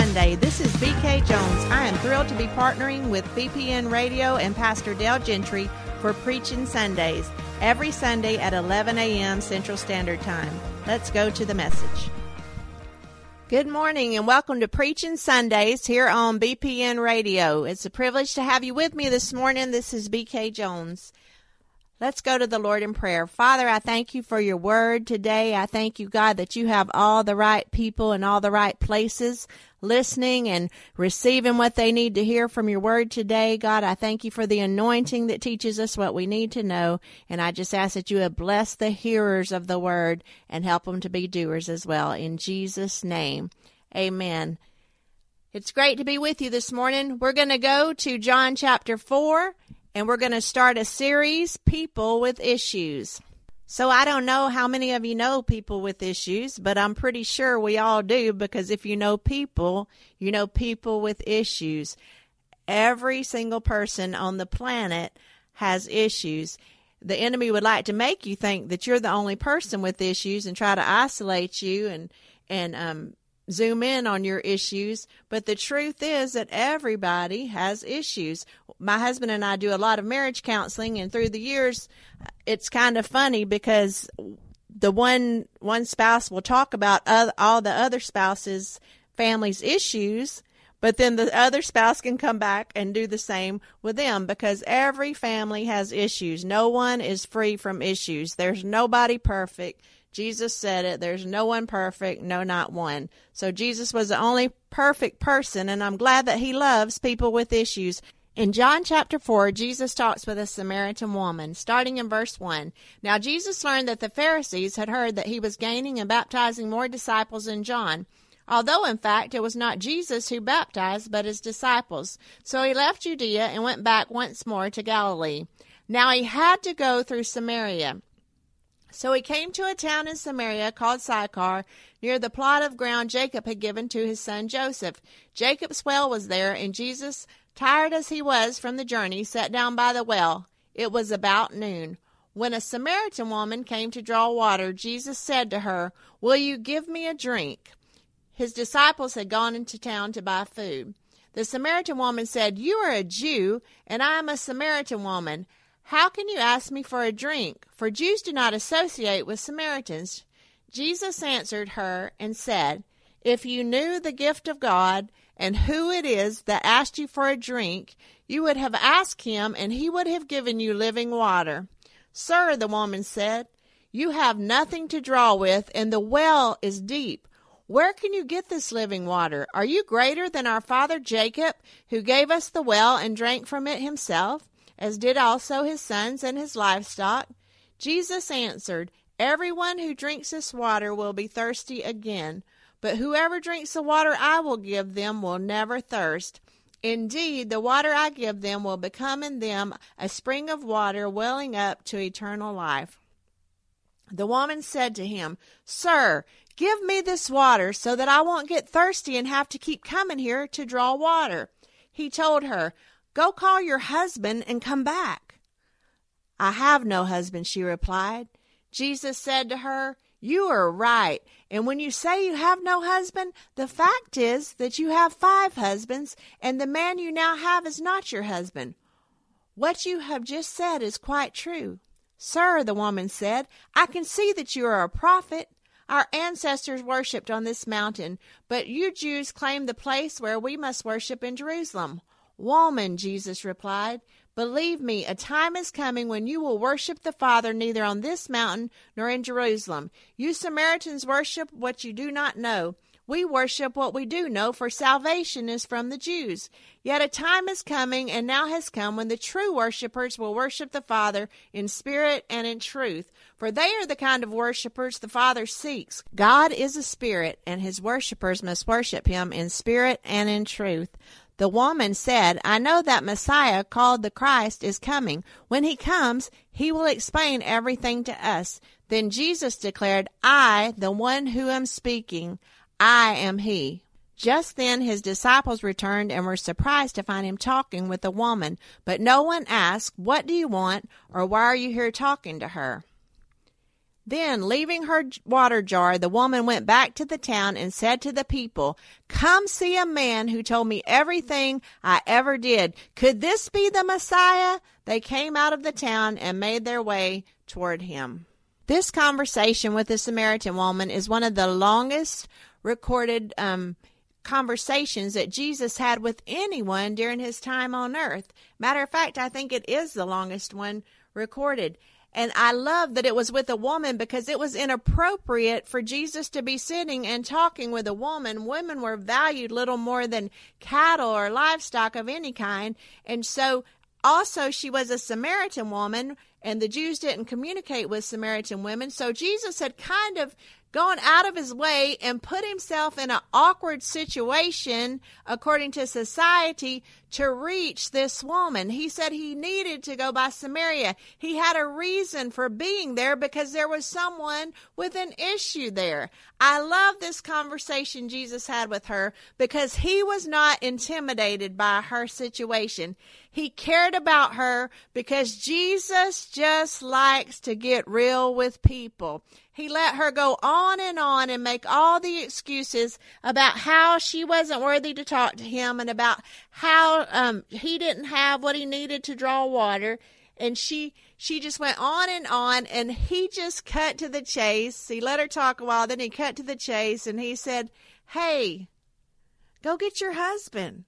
Sunday. This is BK Jones. I am thrilled to be partnering with BPN Radio and Pastor Dale Gentry for Preaching Sundays, every Sunday at 11 a.m. Central Standard Time. Let's go to the message. Good morning and welcome to Preaching Sundays here on BPN Radio. It's a privilege to have you with me this morning. This is BK Jones. Let's go to the Lord in prayer. Father, I thank you for your word today. I thank you, God, that you have all the right people in all the right places listening and receiving what they need to hear from your word today. God, I thank you for the anointing that teaches us what we need to know. And I just ask that you would bless the hearers of the word and help them to be doers as well. In Jesus' name, amen. It's great to be with you this morning. We're going to go to John chapter 4. And we're going to start a series, People with Issues. So I don't know how many of you know people with issues, but I'm pretty sure we all do, because if you know people with issues. Every single person on the planet has issues. The enemy would like to make you think that you're the only person with issues and try to isolate you and zoom in on your issues, but the truth is that everybody has issues. My husband and I do a lot of marriage counseling, and through the years, it's kind of funny because the one spouse will talk about all the other spouses' family's issues, but then the other spouse can come back and do the same with them, because every family has issues. No one is free from issues. There's nobody perfect. Jesus said it. There's no one perfect, no, not one. So Jesus was the only perfect person, and I'm glad that he loves people with issues. In John chapter 4, Jesus talks with a Samaritan woman, starting in verse 1. Now Jesus learned that the Pharisees had heard that he was gaining and baptizing more disciples than John, although in fact it was not Jesus who baptized, but his disciples. So he left Judea and went back once more to Galilee. Now he had to go through Samaria. So he came to a town in Samaria called Sychar, near the plot of ground Jacob had given to his son Joseph. Jacob's well was there, and Jesus, tired as he was from the journey, sat down by the well. It was about noon. When a Samaritan woman came to draw water, Jesus said to her, "Will you give me a drink?" His disciples had gone into town to buy food. The Samaritan woman said, "You are a Jew, and I am a Samaritan woman. How can you ask me for a drink? For Jews do not associate with Samaritans." Jesus answered her and said, "If you knew the gift of God and who it is that asked you for a drink, you would have asked him, and he would have given you living water." "Sir," the woman said, "you have nothing to draw with, and the well is deep. Where can you get this living water? Are you greater than our father Jacob, who gave us the well and drank from it himself, as did also his sons and his livestock?" Jesus answered, "Everyone who drinks this water will be thirsty again, but whoever drinks the water I will give them will never thirst. Indeed, the water I give them will become in them a spring of water welling up to eternal life." The woman said to him, "Sir, give me this water so that I won't get thirsty and have to keep coming here to draw water." He told her, "Go call your husband and come back." "I have no husband," she replied. Jesus said to her, "You are right. And when you say you have no husband, the fact is that you have 5 husbands, and the man you now have is not your husband. What you have just said is quite true." "Sir," the woman said, "I can see that you are a prophet. Our ancestors worshipped on this mountain, but you Jews claim the place where we must worship in Jerusalem." "Woman," Jesus replied, "believe me, a time is coming when you will worship the Father neither on this mountain nor in Jerusalem. You Samaritans worship what you do not know. We worship what we do know, for salvation is from the Jews. Yet a time is coming, and now has come, when the true worshipers will worship the Father in spirit and in truth, for they are the kind of worshipers the Father seeks. God is a spirit, and his worshipers must worship him in spirit and in truth." The woman said, "I know that Messiah, called the Christ, is coming. When he comes, he will explain everything to us." Then Jesus declared, "I, the one who am speaking, I am he." Just then his disciples returned and were surprised to find him talking with a woman. But no one asked, "What do you want?" or "Why are you here talking to her?" Then, leaving her water jar, the woman went back to the town and said to the people, "Come see a man who told me everything I ever did. Could this be the Messiah?" They came out of the town and made their way toward him. This conversation with the Samaritan woman is one of the longest recorded conversations that Jesus had with anyone during his time on earth. Matter of fact, I think it is the longest one recorded. And I love that it was with a woman because it was inappropriate for Jesus to be sitting and talking with a woman. Women were valued little more than cattle or livestock of any kind. And so also she was a Samaritan woman, and the Jews didn't communicate with Samaritan women. So Jesus had kind of gone out of his way and put himself in an awkward situation, according to society, to reach this woman. He said he needed to go by Samaria. He had a reason for being there because there was someone with an issue there. I love this conversation Jesus had with her because he was not intimidated by her situation. He cared about her because Jesus just likes to get real with people. He let her go on and make all the excuses about how she wasn't worthy to talk to him and about how he didn't have what he needed to draw water. And she just went on, and he just cut to the chase. He let her talk a while, then he cut to the chase, and he said, "Hey, go get your husband."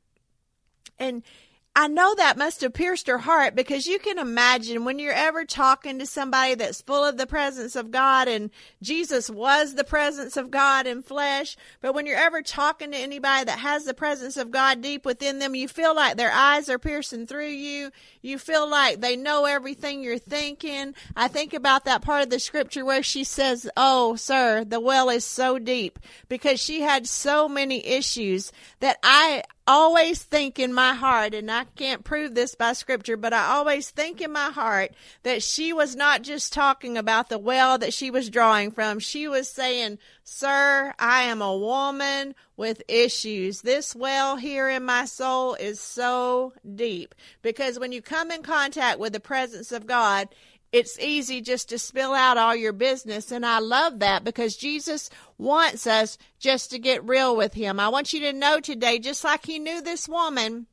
And I know that must have pierced her heart because you can imagine when you're ever talking to somebody that's full of the presence of God, and Jesus was the presence of God in flesh, but when you're ever talking to anybody that has the presence of God deep within them, you feel like their eyes are piercing through you. You feel like they know everything you're thinking. I think about that part of the scripture where she says, "Oh, sir, the well is so deep," because she had so many issues that I always think in my heart, and I can't prove this by scripture, but I always think in my heart that she was not just talking about the well that she was drawing from. She was saying, "Sir, I am a woman with issues. This well here in my soul is so deep." Because when you come in contact with the presence of God, it's easy just to spill out all your business. And I love that because Jesus wants us just to get real with him. I want you to know today, just like he knew this woman,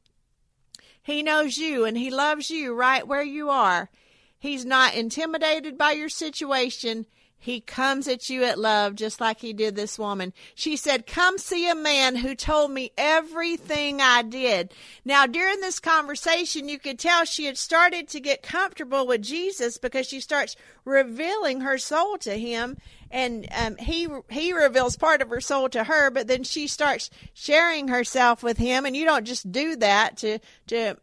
he knows you and he loves you right where you are. He's not intimidated by your situation. He comes at you at love, just like he did this woman. She said, "Come see a man who told me everything I did." Now, during this conversation, you could tell she had started to get comfortable with Jesus because she starts revealing her soul to him. And he reveals part of her soul to her, but then she starts sharing herself with him. And you don't just do that to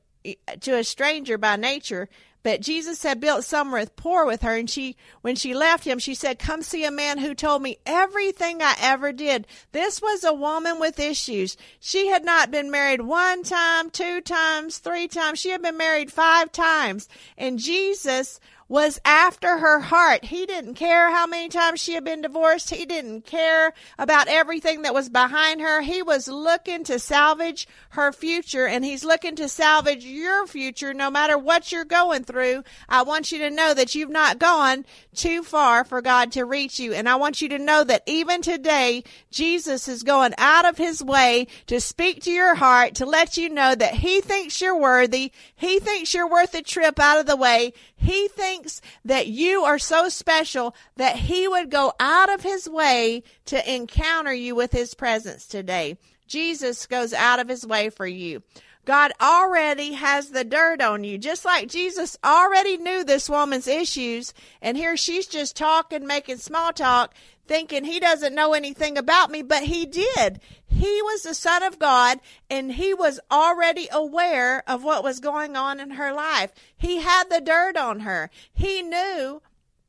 a stranger by nature. But Jesus had built some rapport with her, and when she left him, she said, "Come see a man who told me everything I ever did." This was a woman with issues. She had not been married 1 time, 2 times, 3 times. She had been married 5 times. And Jesus was after her heart. He didn't care how many times she had been divorced. He didn't care about everything that was behind her. He was looking to salvage her future, and he's looking to salvage your future no matter what you're going through. I want you to know that you've not gone too far for God to reach you. And I want you to know that even today, Jesus is going out of his way to speak to your heart, to let you know that he thinks you're worthy. He thinks you're worth a trip out of the way. He thinks that you are so special that he would go out of his way to encounter you with his presence today. Jesus goes out of his way for you. God already has the dirt on you, just like Jesus already knew this woman's issues. And here she's just talking, making small talk, thinking he doesn't know anything about me, but he did. He was the Son of God, and he was already aware of what was going on in her life. He had the dirt on her. He knew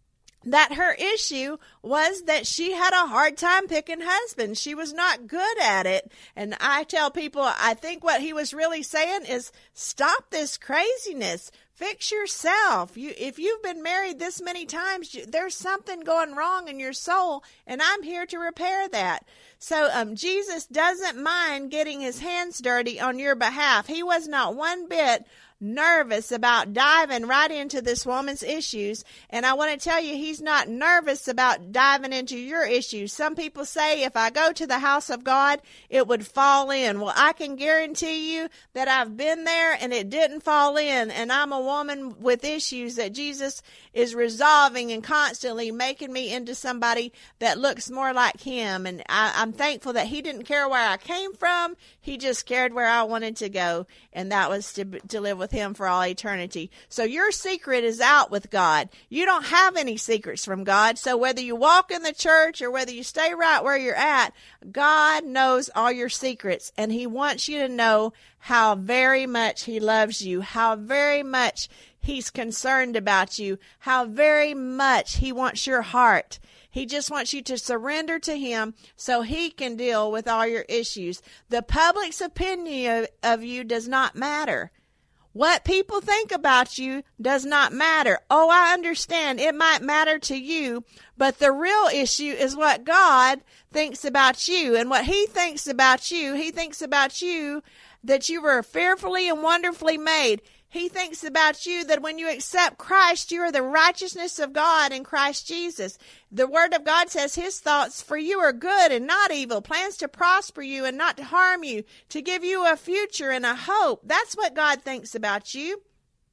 that her issue was that she had a hard time picking husbands. She was not good at it. And I tell people, I think what he was really saying is, stop this craziness. Fix yourself. If you've been married this many times, there's something going wrong in your soul, and I'm here to repair that. So Jesus doesn't mind getting his hands dirty on your behalf. He was not one bit nervous about diving right into this woman's issues. And I want to tell you, he's not nervous about diving into your issues. Some people say, if I go to the house of God, it would fall in. Well, I can guarantee you that I've been there and it didn't fall in. And I'm a woman with issues that Jesus is resolving and constantly making me into somebody that looks more like him. And I'm thankful that he didn't care where I came from. He just cared where I wanted to go. And that was to live with him for all eternity. So your secret is out with God. You don't have any secrets from God. So whether you walk in the church or whether you stay right where you're at, God knows all your secrets, and he wants you to know how very much he loves you, how very much he's concerned about you, how very much he wants your heart. He just wants you to surrender to him so he can deal with all your issues. The public's opinion of you does not matter. What people think about you does not matter. Oh, I understand. It might matter to you, but the real issue is what God thinks about you. And what he thinks about you, he thinks about you that you were fearfully and wonderfully made. He thinks about you that when you accept Christ, you are the righteousness of God in Christ Jesus. The Word of God says his thoughts for you are good and not evil, plans to prosper you and not to harm you, to give you a future and a hope. That's what God thinks about you.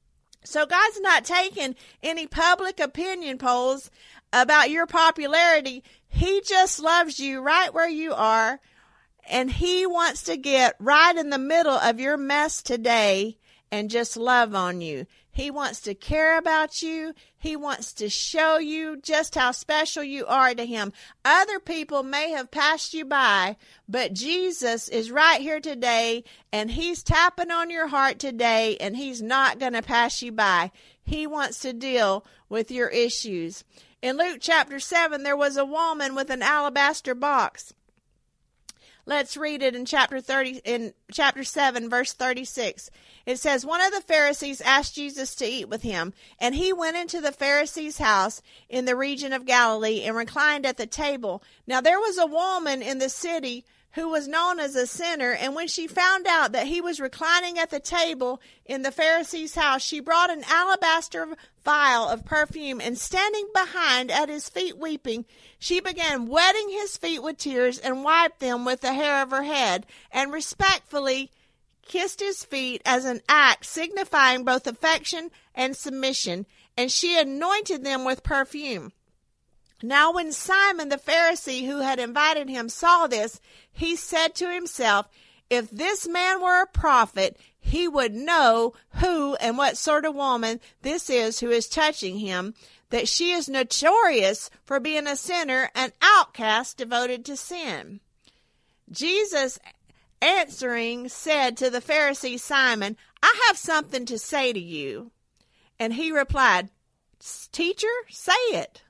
So God's not taking any public opinion polls about your popularity. He just loves you right where you are, and he wants to get right in the middle of your mess today and just love on you. He wants to care about you. He wants to show you just how special you are to him. Other people may have passed you by, but Jesus is right here today, and he's tapping on your heart today, and he's not going to pass you by. He wants to deal with your issues. In Luke chapter 7, there was a woman with an alabaster box. Let's read it in chapter 7, verse 36. It says, one of the Pharisees asked Jesus to eat with him, and he went into the Pharisee's house in the region of Galilee and reclined at the table. Now there was a woman in the city who was known as a sinner, and when she found out that he was reclining at the table in the Pharisee's house, she brought an alabaster vial of perfume, and standing behind at his feet weeping, she began wetting his feet with tears and wiped them with the hair of her head, and respectfully kissed his feet as an act signifying both affection and submission, and she anointed them with perfume. Now when Simon the Pharisee, who had invited him, saw this, he said to himself, if this man were a prophet, he would know who and what sort of woman this is who is touching him, that she is notorious for being a sinner, an outcast devoted to sin. Jesus answering said to the Pharisee Simon, I have something to say to you. And he replied, Teacher, say it.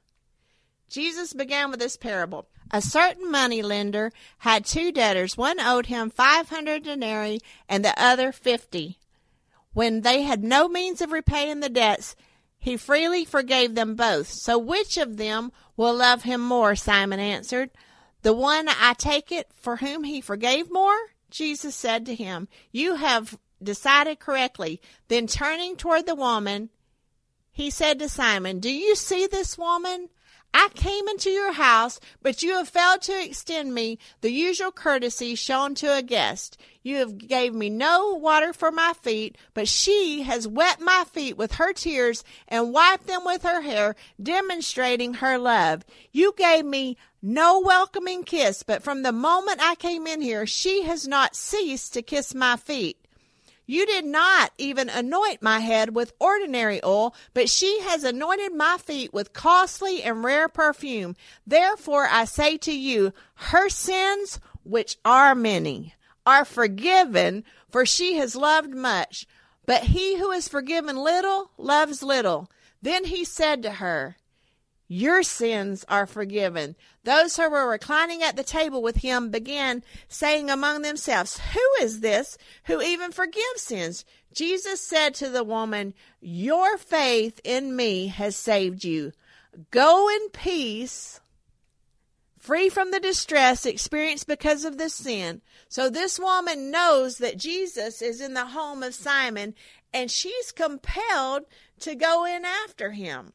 Jesus began with this parable. A certain moneylender had two debtors. One owed him 500 denarii and the other 50. When they had no means of repaying the debts, he freely forgave them both. So which of them will love him more? Simon answered. The one, I take it, for whom he forgave more? Jesus said to him, you have decided correctly. Then turning toward the woman, he said to Simon, do you see this woman? I came into your house, but you have failed to extend me the usual courtesy shown to a guest. You have gave me no water for my feet, but she has wet my feet with her tears and wiped them with her hair, demonstrating her love. You gave me no welcoming kiss, but from the moment I came in here, she has not ceased to kiss my feet. You did not even anoint my head with ordinary oil, but she has anointed my feet with costly and rare perfume. Therefore I say to you, her sins, which are many, are forgiven, for she has loved much. But he who is forgiven little loves little. Then he said to her, your sins are forgiven. Those who were reclining at the table with him began saying among themselves, who is this who even forgives sins? Jesus said to the woman, your faith in me has saved you. Go in peace, free from the distress experienced because of this sin. So this woman knows that Jesus is in the home of Simon, and she's compelled to go in after him.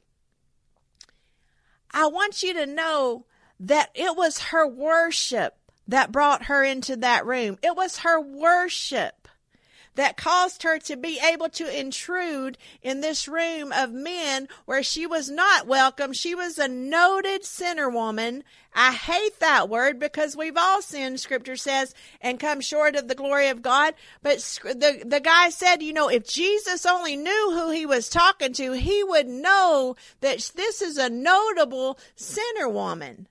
I want you to know that it was her worship that brought her into that room. It was her worship that caused her to be able to intrude in this room of men where she was not welcome. She was a noted sinner woman. I hate that word because we've all sinned, Scripture says, and come short of the glory of God. But the guy said, if Jesus only knew who he was talking to, he would know that this is a notable sinner woman.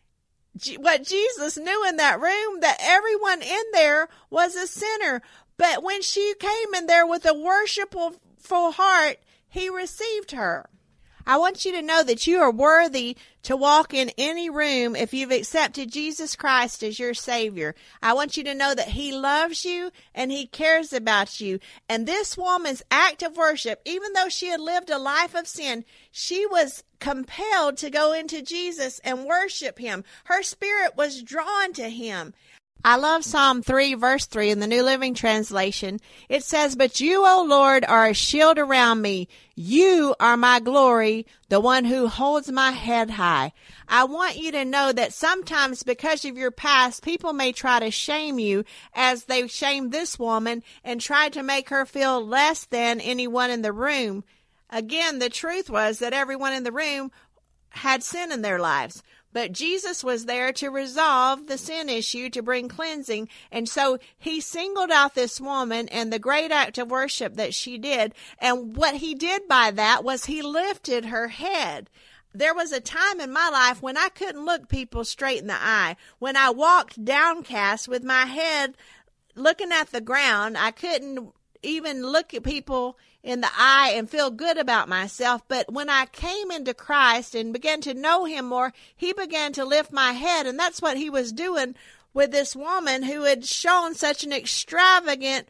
What Jesus knew in that room, that everyone in there was a sinner. But when she came in there with a worshipful heart, he received her. I want you to know that you are worthy to walk in any room if you've accepted Jesus Christ as your Savior. I want you to know that he loves you and he cares about you. And this woman's act of worship, even though she had lived a life of sin, she was compelled to go into Jesus and worship him. Her spirit was drawn to him. I love Psalm 3, verse 3 in the New Living Translation. It says, but you, O Lord, are a shield around me. You are my glory, the one who holds my head high. I want you to know that sometimes because of your past, people may try to shame you as they shamed this woman and tried to make her feel less than anyone in the room. Again, the truth was that everyone in the room had sin in their lives. But Jesus was there to resolve the sin issue, to bring cleansing. And so he singled out this woman and the great act of worship that she did. And what he did by that was he lifted her head. There was a time in my life when I couldn't look people straight in the eye. When I walked downcast with my head looking at the ground, I couldn't even look at people in the eye and feel good about myself. But when I came into Christ and began to know him more, he began to lift my head. And that's what he was doing with this woman who had shown such an extravagant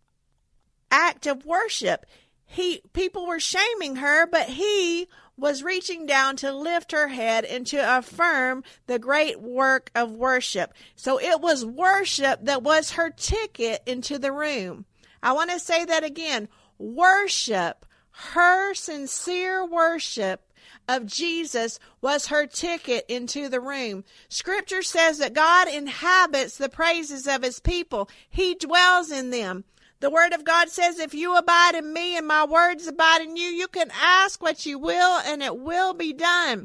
act of worship. People were shaming her, but he was reaching down to lift her head and to affirm the great work of worship. So it was worship that was her ticket into the room. I want to say that again. Worship, her sincere worship of Jesus was her ticket into the room. Scripture says that God inhabits the praises of his people. He dwells in them. The word of God says, if you abide in me and my words abide in you, you can ask what you will and it will be done.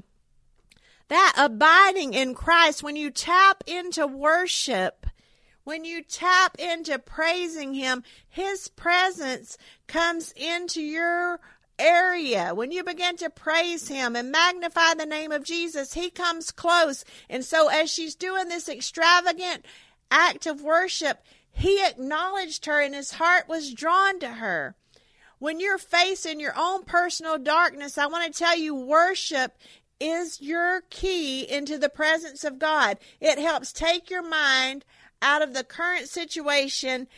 That abiding in Christ, when you tap into worship, when you tap into praising him, his presence comes into your area. When you begin to praise him and magnify the name of Jesus, he comes close. And so as she's doing this extravagant act of worship, he acknowledged her and his heart was drawn to her. When you're facing your own personal darkness, I want to tell you, worship is your key into the presence of God. It helps take your mind out of the current situation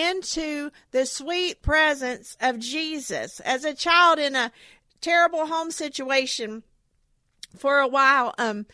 into the sweet presence of Jesus. As a child in a terrible home situation for a while,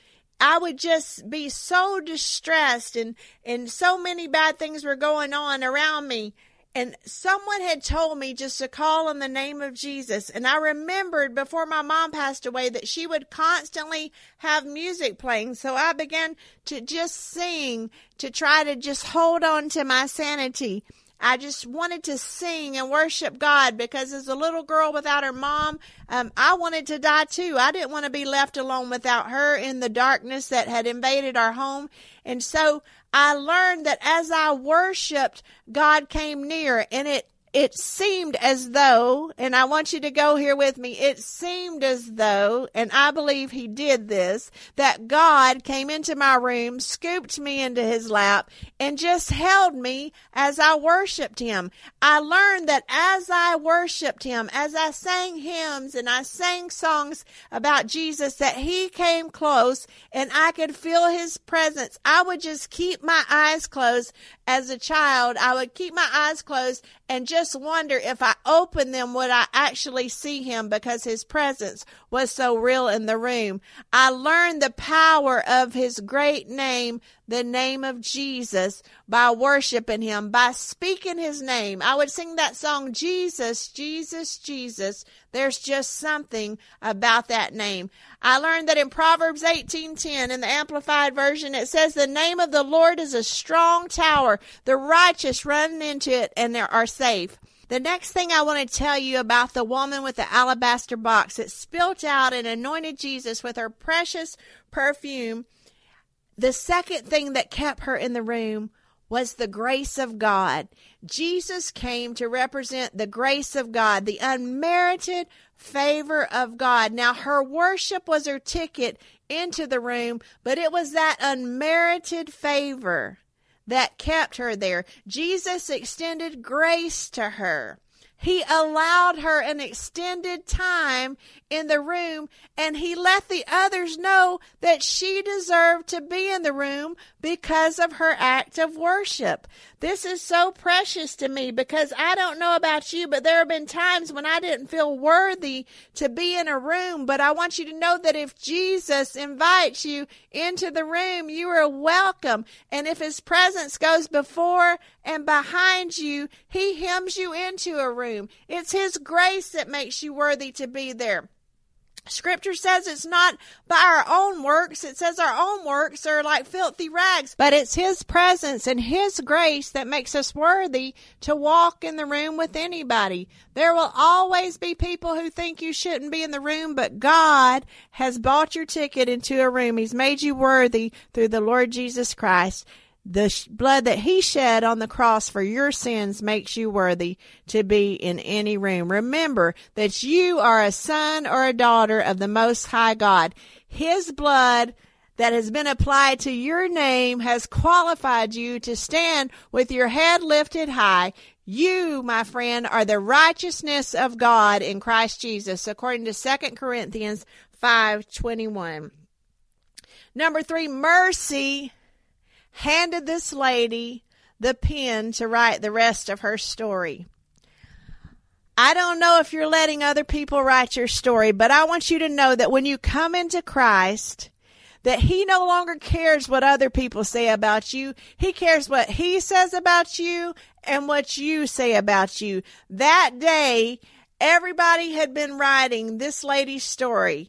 I would just be so distressed and so many bad things were going on around me. And someone had told me just to call on the name of Jesus. And I remembered before my mom passed away that she would constantly have music playing. So I began to just sing to try to just hold on to my sanity. I just wanted to sing and worship God because as a little girl without her mom, I wanted to die too. I didn't want to be left alone without her in the darkness that had invaded our home. And so I learned that as I worshiped, God came near, and it it seemed as though, and I want you to go here with me, it seemed as though, and I believe he did this, that God came into my room, scooped me into his lap, and just held me as I worshiped him. I learned that as I worshiped him, as I sang hymns and I sang songs about Jesus, that he came close and I could feel his presence. I would just keep my eyes closed. As a child, I would keep my eyes closed and just wonder if I opened them, would I actually see him, because his presence was so real in the room. I learned the power of his great name, the name of Jesus, by worshiping him, by speaking his name. I would sing that song, Jesus, Jesus, Jesus. There's just something about that name. I learned that in Proverbs 18:10 in the Amplified Version, it says, the name of the Lord is a strong tower. The righteous run into it and they are safe. The next thing I want to tell you about the woman with the alabaster box that spilt out and anointed Jesus with her precious perfume. The second thing that kept her in the room was the grace of God. Jesus came to represent the grace of God, the unmerited favor of God. Now, her worship was her ticket into the room, but it was that unmerited favor that kept her there. Jesus extended grace to her. He allowed her an extended time in the room, and he let the others know that she deserved to be in the room because of her act of worship. This is so precious to me, because I don't know about you, but there have been times when I didn't feel worthy to be in a room. But I want you to know that if Jesus invites you into the room, you are welcome. And if his presence goes before and behind you, he hems you into a room. It's his grace that makes you worthy to be there. Scripture says it's not by our own works. It says our own works are like filthy rags, but it's his presence and his grace that makes us worthy to walk in the room with anybody. There will always be people who think you shouldn't be in the room, but God has bought your ticket into a room. He's made you worthy through the Lord Jesus Christ. The blood that he shed on the cross for your sins makes you worthy to be in any room. Remember that you are a son or a daughter of the Most High God. His blood that has been applied to your name has qualified you to stand with your head lifted high. You, my friend, are the righteousness of God in Christ Jesus, according to 2 Corinthians 5:21. Number 3, mercy handed this lady the pen to write the rest of her story. I don't know if you're letting other people write your story, but I want you to know that when you come into Christ, that he no longer cares what other people say about you. He cares what he says about you and what you say about you. That day, everybody had been writing this lady's story.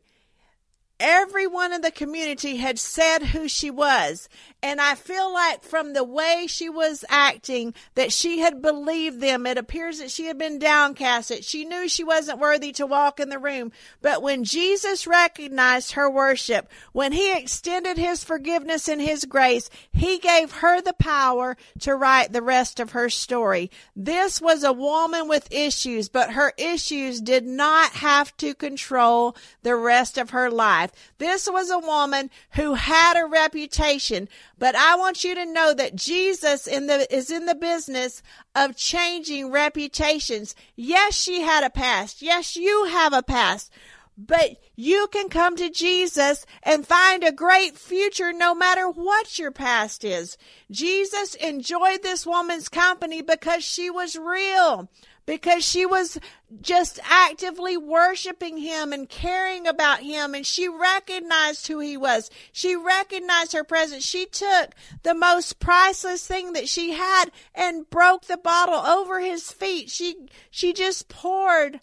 Everyone in the community had said who she was. And I feel like from the way she was acting that she had believed them. It appears that she had been downcast, that she knew she wasn't worthy to walk in the room. But when Jesus recognized her worship, when he extended his forgiveness and his grace, he gave her the power to write the rest of her story. This was a woman with issues, but her issues did not have to control the rest of her life. This was a woman who had a reputation. But I want you to know that Jesus is in the business of changing reputations. Yes, she had a past. Yes, you have a past. But you can come to Jesus and find a great future no matter what your past is. Jesus enjoyed this woman's company because she was real. Because she was just actively worshiping him and caring about him, and she recognized who he was. She recognized her presence. She took the most priceless thing that she had and broke the bottle over his feet. She just poured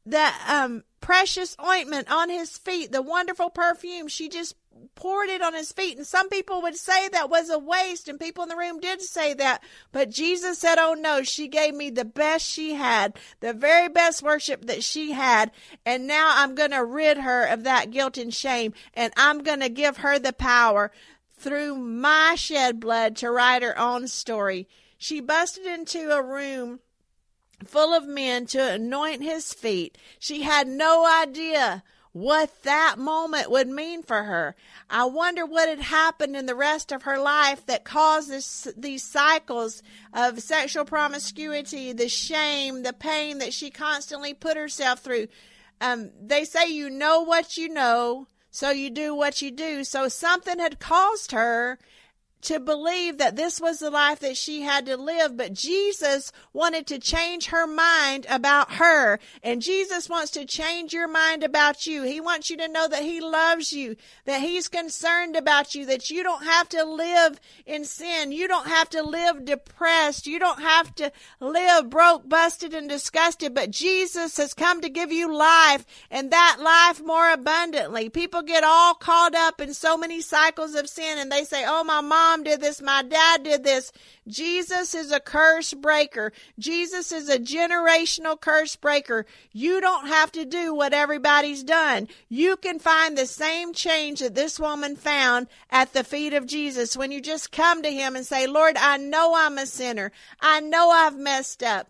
the precious ointment on his feet, the wonderful perfume. She just poured it on his feet. And some people would say that was a waste, and people in the room did say that. But Jesus said, oh no, she gave me the best she had, the very best worship that she had. And now I'm going to rid her of that guilt and shame. And I'm going to give her the power through my shed blood to write her own story. She busted into a room full of men to anoint his feet. She had no idea what that moment would mean for her. I wonder what had happened in the rest of her life that caused these cycles of sexual promiscuity, the shame, the pain that she constantly put herself through. They say you know what you know, so you do what you do. So something had caused her to believe that this was the life that she had to live. But Jesus wanted to change her mind about her. And Jesus wants to change your mind about you. He wants you to know that he loves you, that he's concerned about you, that you don't have to live in sin. You don't have to live depressed. You don't have to live broke, busted, and disgusted. But Jesus has come to give you life, and that life more abundantly. People get all caught up in so many cycles of sin, and they say, oh, my mom did this, my dad did this. Jesus is a curse breaker. Jesus is a generational curse breaker. You don't have to do what everybody's done. You can find the same change that this woman found at the feet of Jesus when you just come to him and say, Lord, I know I'm a sinner. I know I've messed up.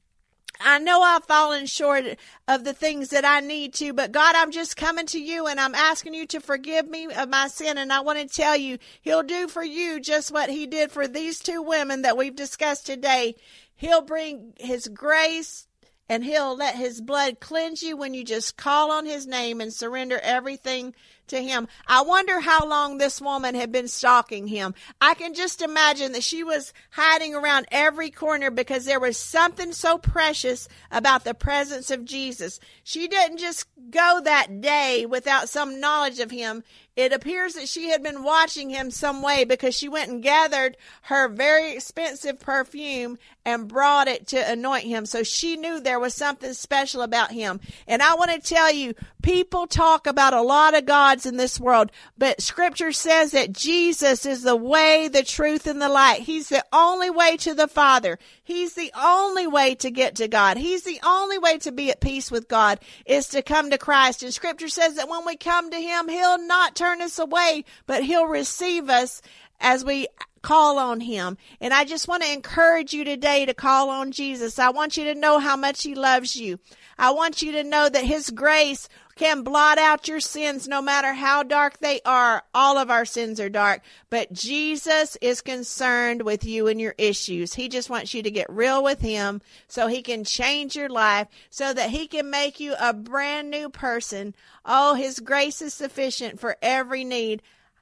I know I've fallen short of the things that I need to, but God, I'm just coming to you and I'm asking you to forgive me of my sin. And I want to tell you, he'll do for you just what he did for these two women that we've discussed today. He'll bring his grace and he'll let his blood cleanse you when you just call on his name and surrender everything to him. I wonder how long this woman had been stalking him. I can just imagine that she was hiding around every corner because there was something so precious about the presence of Jesus. She didn't just go that day without some knowledge of him. It appears that she had been watching him some way because she went and gathered her very expensive perfume and brought it to anoint him. So she knew there was something special about him. And I want to tell you, people talk about a lot of gods in this world, but Scripture says that Jesus is the way, the truth, and the light. He's the only way to the Father. He's the only way to get to God. He's the only way to be at peace with God is to come to Christ. And Scripture says that when we come to him, he'll not turn us away, but he'll receive us as we call on him. And I just want to encourage you today to call on Jesus. I want you to know how much he loves you. I want you to know that his grace can blot out your sins no matter how dark they are. All of our sins are dark, but Jesus is concerned with you and your issues. He just wants you to get real with him so he can change your life, so that he can make you a brand new person. Oh, his grace is sufficient for every need.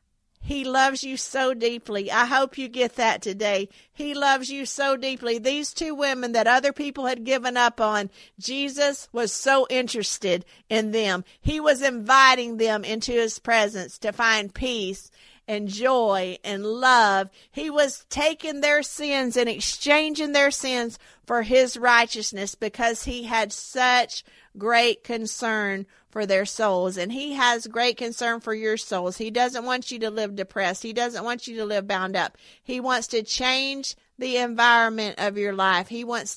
He loves you so deeply. I hope you get that today. He loves you so deeply. These two women that other people had given up on, Jesus was so interested in them. He was inviting them into his presence to find peace and joy and love. He was taking their sins and exchanging their sins for his righteousness because he had such great concern for their souls. And he has great concern for your souls. He doesn't want you to live depressed. He doesn't want you to live bound up. He wants to change the environment of your life. He wants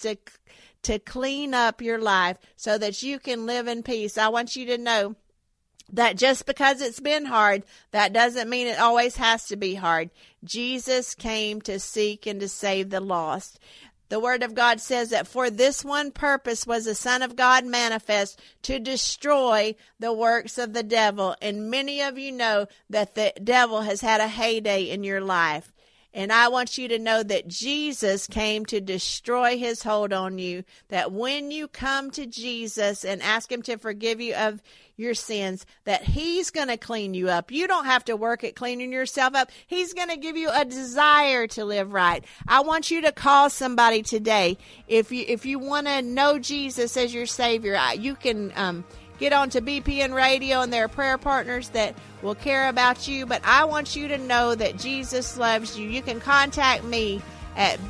to clean up your life so that you can live in peace. I want you to know that just because it's been hard, that doesn't mean it always has to be hard. Jesus came to seek and to save the lost. The Word of God says that for this one purpose was the Son of God manifest, to destroy the works of the devil. And many of you know that the devil has had a heyday in your life. And I want you to know that Jesus came to destroy his hold on you, that when you come to Jesus and ask him to forgive you of your sins, that he's going to clean you up. You don't have to work at cleaning yourself up. He's going to give you a desire to live right. I want you to call somebody today. If you want to know Jesus as your Savior, you can get on to BPN Radio, and there are prayer partners that will care about you. But I want you to know that Jesus loves you. You can contact me at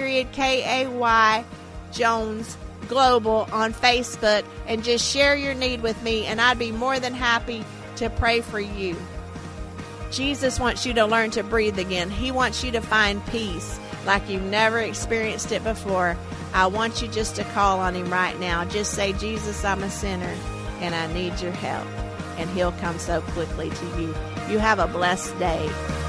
B.K.A.Y. Jones Global on Facebook and just share your need with me, and I'd be more than happy to pray for you. Jesus wants you to learn to breathe again. He wants you to find peace like you've never experienced it before. I want you just to call on him right now. Just say, Jesus, I'm a sinner and I need your help. And he'll come so quickly to you. You have a blessed day.